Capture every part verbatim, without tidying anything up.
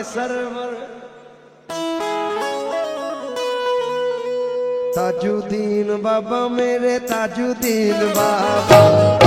Server Tajuddin बाबा मेरे ताजुद्दीन बाबा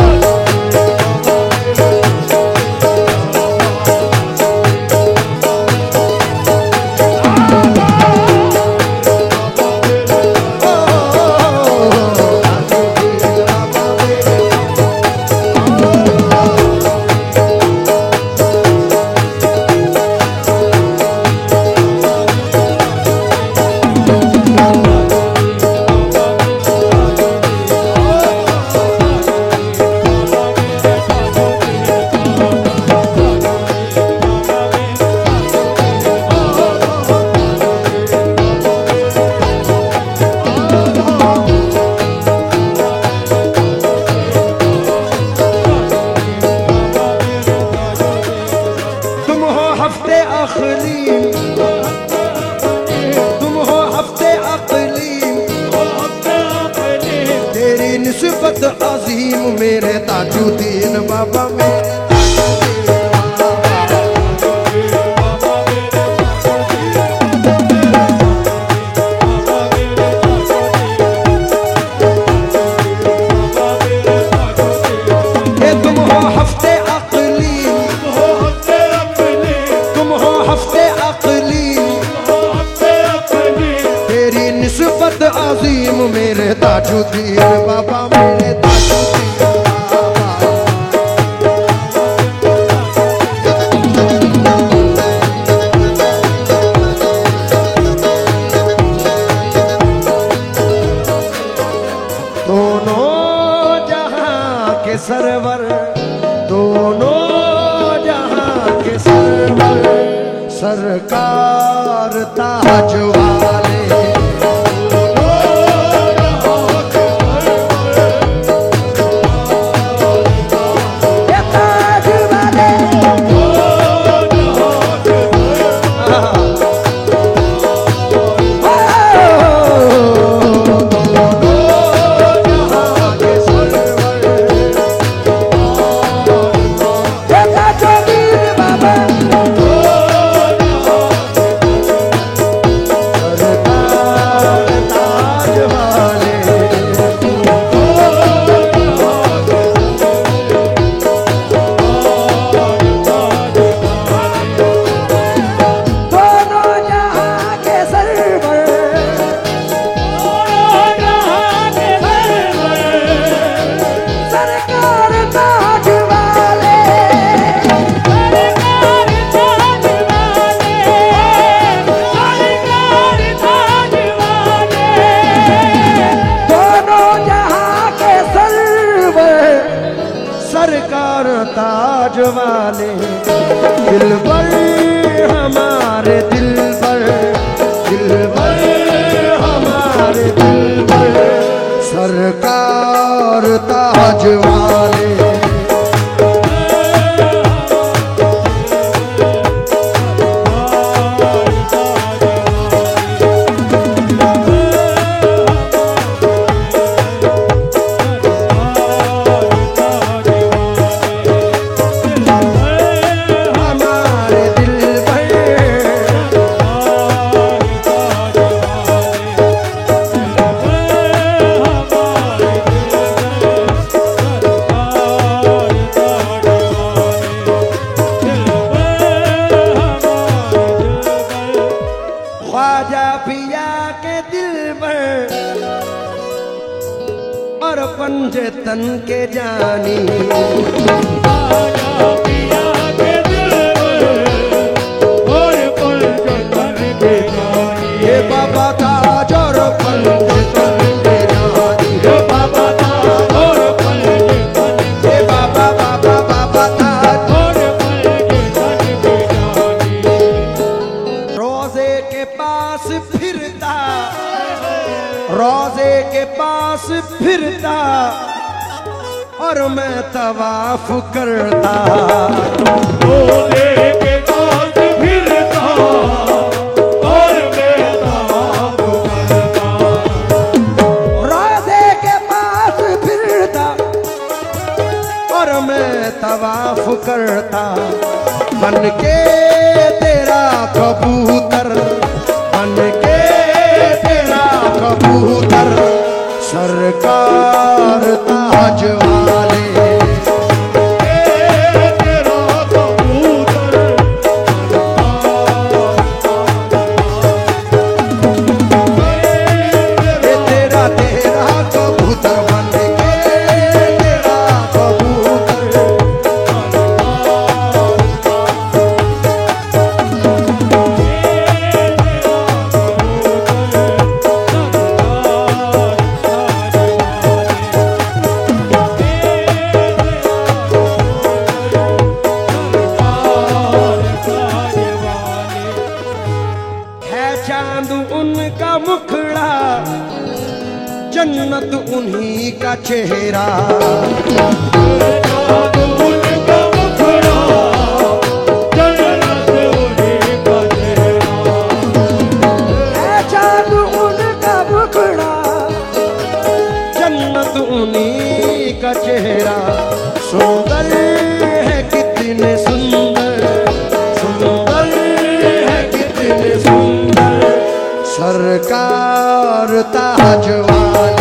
निस्बत अजीम मेरे ताजुद्दीन बाबा मेरे तुम हो हफ्ते अक़लीम तुम हो हफ्ते अक़लीम तेरी निस्बत अजीम मेरे ताजुद्दीन बाबा मेरे ताजुद्दीन दोनों जहां के सरवर दोनों जहां के सरवर सरकार ताज वाले सरकार ताज वाले दिल पर हमारे दिल पर दिल पर हमारे दिल पर सरकार ताज वाले ख्वाजा पिया के दिल पर और पंजतन के जानी ख्वाजा पिया के दिल पर और पंजतन के जानी ये बाबा ताज और पंजतन के जानी ये बाबा ताज और पंजतन ये बाबा बाबा बाबा ताज और पंजतन के जानी रोजे के पास फिरता रोजे के पास फिरता और मैं तवाफ करता रोजे के पास फिरता और मैं तवाफ करता रोजे के पास फिरता और मैं तवाफ करता बन के तेरा कबूतर बन के तेरा कबूतर सरकार ताज वाले तेरा कबूतर तेरा तेरा कबूतर बन के तेरा कबूतर चांद उनका मुखड़ा जन्नत उन्हीं का चेहरा चांद उनका मुखड़ा जन्नत उन्हीं का चेहरा है चांद उनका मुखड़ा जन्नत उन्हीं का चेहरा सुंदर है कितने सुंदर सुंदर है कितने सुंदर सरकार ताज वाले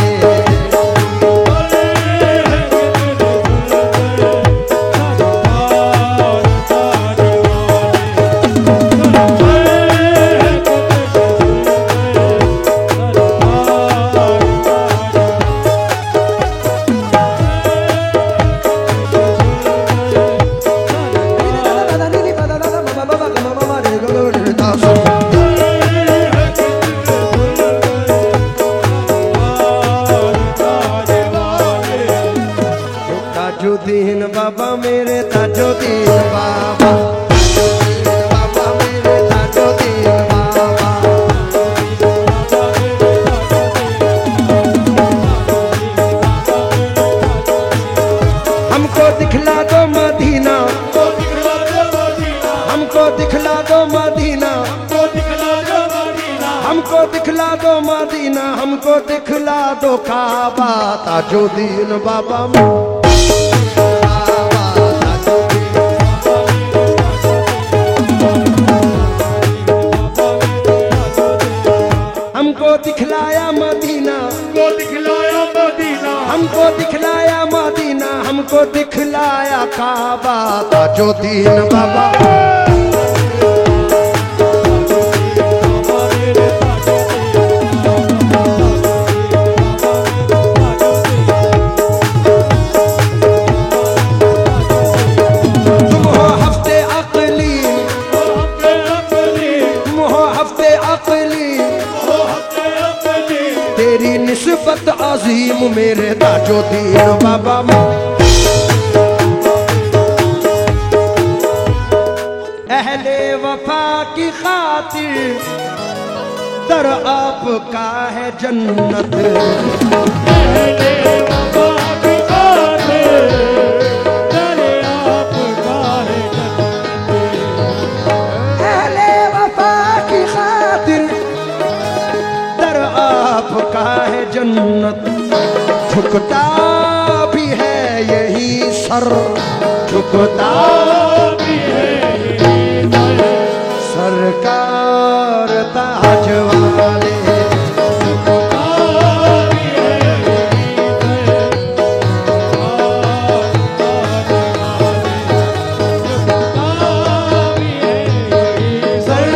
ताजुद्दीन बाबा मेरे ताजुद्दीन बाबा बाबा मेरे ताजुद्दीन बाबा हमको दिखला दो मदीना हमको दिखला दो मदीना हमको दिखला दो मदीना हमको दिखला दो काबा ताजुद्दीन बाबा हमको दिखलाया मदीना हमको दिखलाया मदीना हमको दिखलाया मदीना हमको दिखलाया काबा ताजुद्दीन बाबा तुम हो हफ्ते अकली तुम हो हफ्ते अकली तेरी निस्बत अजीम मेरे ताजुद्दीन बाबा अहले वफा की खातिर दर आपका है जन्नत अहले वफा की खातिर दर आपका है जन्नत अहले वफा की खातिर आपका है जन्नत झुकता भी है यही सर झुकता भी है यही सर सरकार ताज वाले झुकता भी है यही सर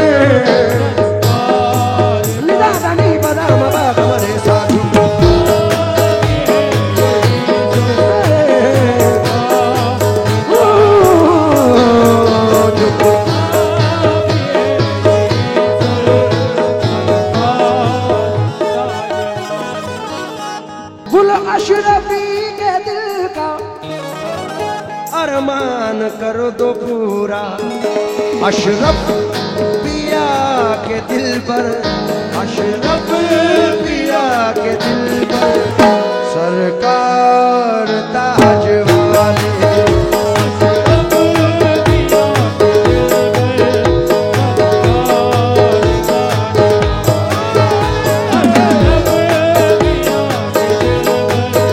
अशरफी के दिल का अरमान कर दो पूरा अशरफ पिया के दिल पर अशरफ पिया के दिल पर सरकार ताज वाले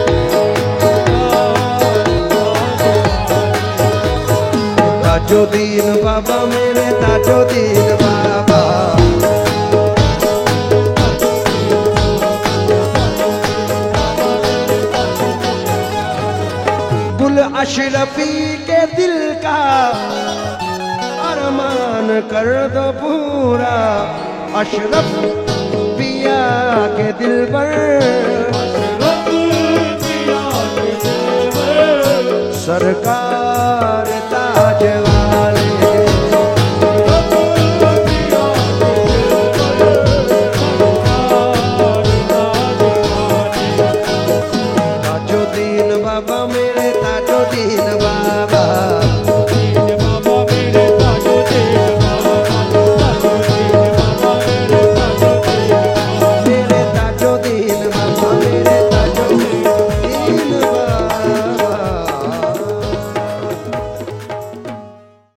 ताजुद्दीन ताजोदीन बाबा मेरे ताजोदीन बाबा। गुल अशरफी के दिल का अरमान कर दो पूरा, अशरफ पिया के दिल पर सरकार